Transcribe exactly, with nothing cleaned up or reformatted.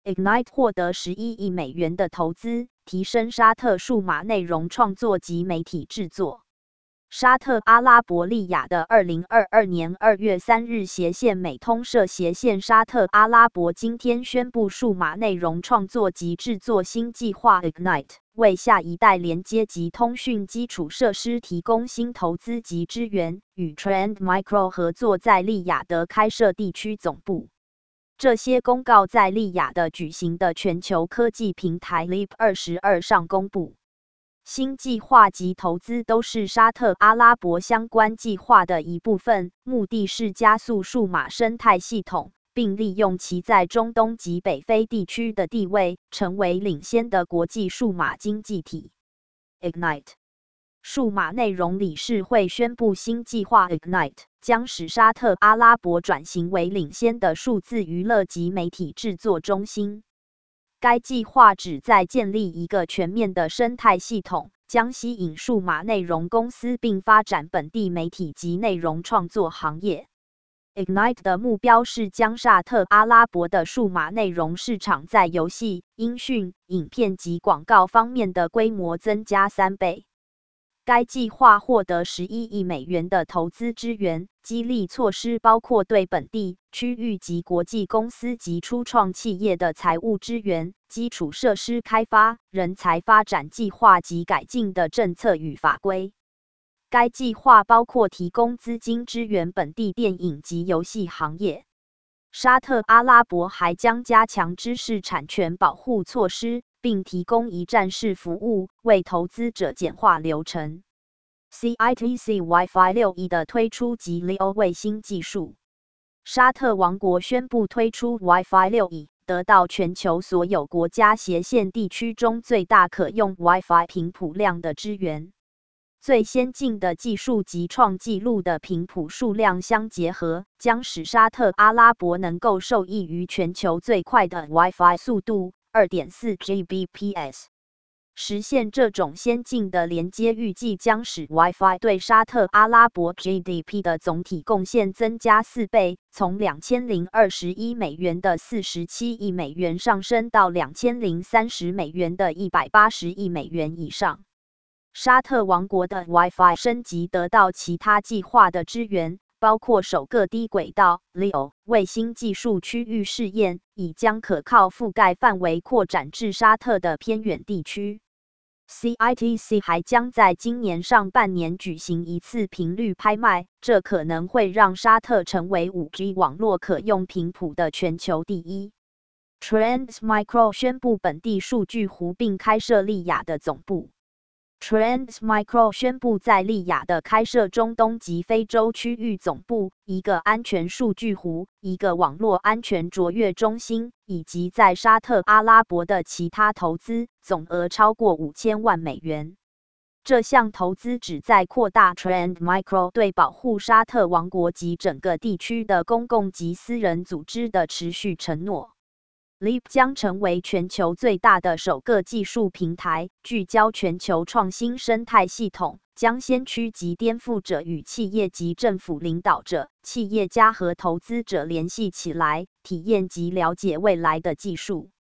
Ignite 获得十一亿美元的投资，提升沙特数码内容创作及媒体制作。沙特阿拉伯利雅的二零二二年二月三日斜线美通社斜线沙特阿拉伯今天宣布，数码内容创作及制作新计划 Ignite 为下一代连接及通讯基础设施提供新投资及支援，与 Trend Micro 合作在利雅得开设地区总部。这些公告在利雅得举行的全球科技平台 L I P 二十二上公布。新计划及投资都是沙特阿拉伯相关计划的一部分，目的是加速数码生态系统，并利用其在中东及北非地区的地位，成为领先的国际数码经济体。Ignite 数码内容理事会宣布，新计划 Ignite 将使沙特阿拉伯转型为领先的数字娱乐及媒体制作中心。该计划旨在建立一个全面的生态系统，将吸引数码内容公司并发展本地媒体及内容创作行业。Ignite 的目标是将沙特阿拉伯的数码内容市场在游戏、音讯、影片及广告方面的规模增加三倍。该计划获得十一亿美元的投资支援，激励措施包括对本地、区域及国际公司及初创企业的财务支援、基础设施开发、人才发展计划及改进的政策与法规。该计划包括提供资金支援本地电影及游戏行业。沙特阿拉伯还将加强知识产权保护措施，并提供一站式服务，为投资者简化流程。C I T C Wi-Fi 六 E 的推出及 L E O 卫星技术。沙特王国宣布推出 Wi-Fi 六 E， 得到全球所有国家斜线地区中最大可用 Wi-Fi 频谱量的支援。最先进的技术及创纪录的频谱数量相结合，将使沙特阿拉伯能够受益于全球最快的 Wi-Fi 速度 二点四 G B P S。实现这种先进的连接，预计将使 Wi-Fi 对沙特阿拉伯 G D P 的总体贡献增加四倍，从两千零二十一美元的四十七亿美元上升到两千零三十美元的一百八十亿美元以上。沙特王国的 Wi-Fi 升级得到其他计划的支援，包括首个低轨道 L E O 卫星技术区域试验，已将可靠覆盖范围扩展至沙特的偏远地区。C I T C 还将在今年上半年举行一次频率拍卖，这可能会让沙特成为 五 G 网络可用频谱的全球第一。Trend Micro 宣布本地数据湖并开设利雅得总部。Trend Micro 宣布在利雅得开设中东及非洲区域总部，一个安全数据湖，一个网络安全卓越中心，以及在沙特阿拉伯的其他投资，总额超过五千万美元。这项投资旨在扩大 Trend Micro 对保护沙特王国及整个地区的公共及私人组织的持续承诺。L E P 将成为全球最大的首个技术平台，聚焦全球创新生态系统，将先驱及颠覆者与企业及政府领导者、企业家和投资者联系起来，体验及了解未来的技术。